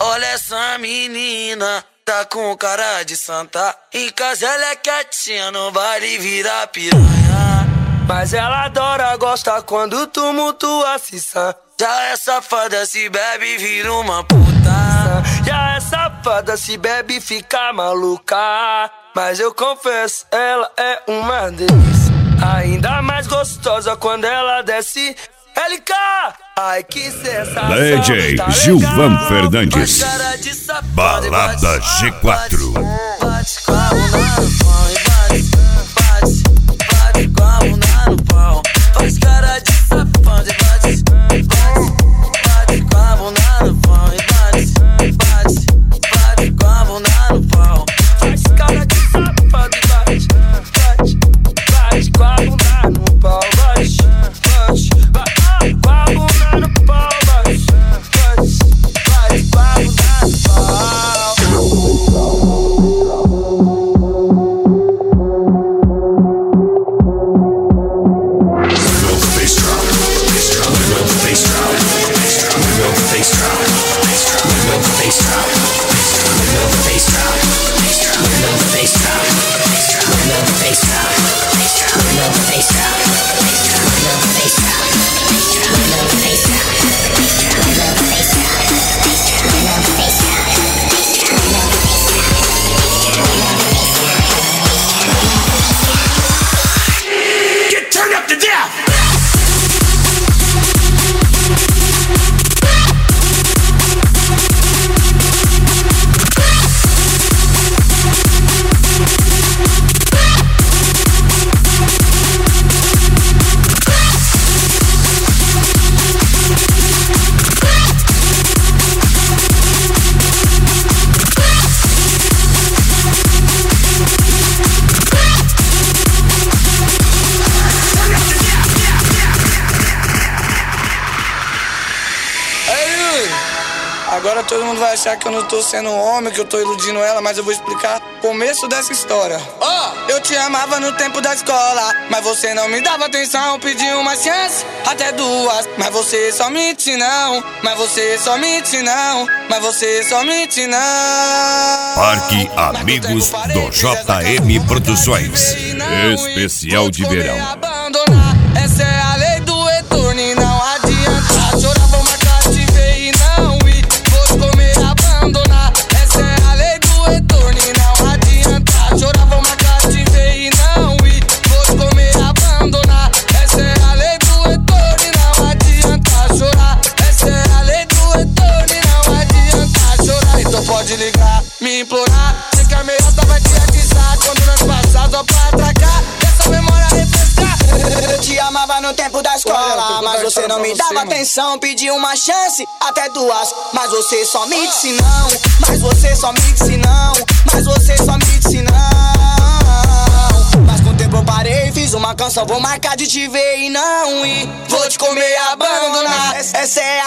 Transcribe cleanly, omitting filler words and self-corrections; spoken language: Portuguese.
Olha essa menina, tá com cara de santa. Em casa ela é quietinha, no baile vira piranha. Mas ela adora, gosta quando tumultua se sã. Já é safada, se bebe vira uma puta. Já é safada, se bebe fica maluca. Mas eu confesso, ela é uma delícia. Ainda mais gostosa quando ela desce. LK! Ai que sensação. DJ tá Gilvan legal. Fernandes. Balada G4. Bate com a bunda no pau e bate com a bunda no pau. Faz cara de safão e bate com a bunda no pau e bate com a bunda no pau. Faz cara de safão e bate com a bunda no pau, bate com a bunda no pau, bate com a bunda no pau. Agora todo mundo vai achar que eu não tô sendo um homem, que eu tô iludindo ela, mas eu vou explicar o começo dessa história. Eu te amava no tempo da escola, mas você não me dava atenção. Pedi uma chance, até duas, mas você só mente não. Mas você só mente não. Mas você só mente não. Parque Amigos do JM Produções. Especial de verão. Essa é a lei do retorno e não adianta chorar, vou marcar te ver e não ir. Vou te comer, abandonar. Essa é a lei do retorno e não adianta chorar, vou marcar te ver e não ir. Vou te comer, abandonar. Essa é a lei do retorno e não adianta chorar. Essa é a lei do retorno e não adianta chorar. Então pode ligar, me implorar. Sei que a meiota vai te avisar quando nós passar só pra atracar. Essa memória refrescar. Eu te amava no tempo da escola, mas você não me dava atenção. Pedi uma chance, até duas, mas você só me disse não. Mas você só me disse não. Mas você só me disse não. Mas com o tempo eu parei, fiz uma canção, vou marcar de te ver e não ir. Vou te comer, abandonar. Essa é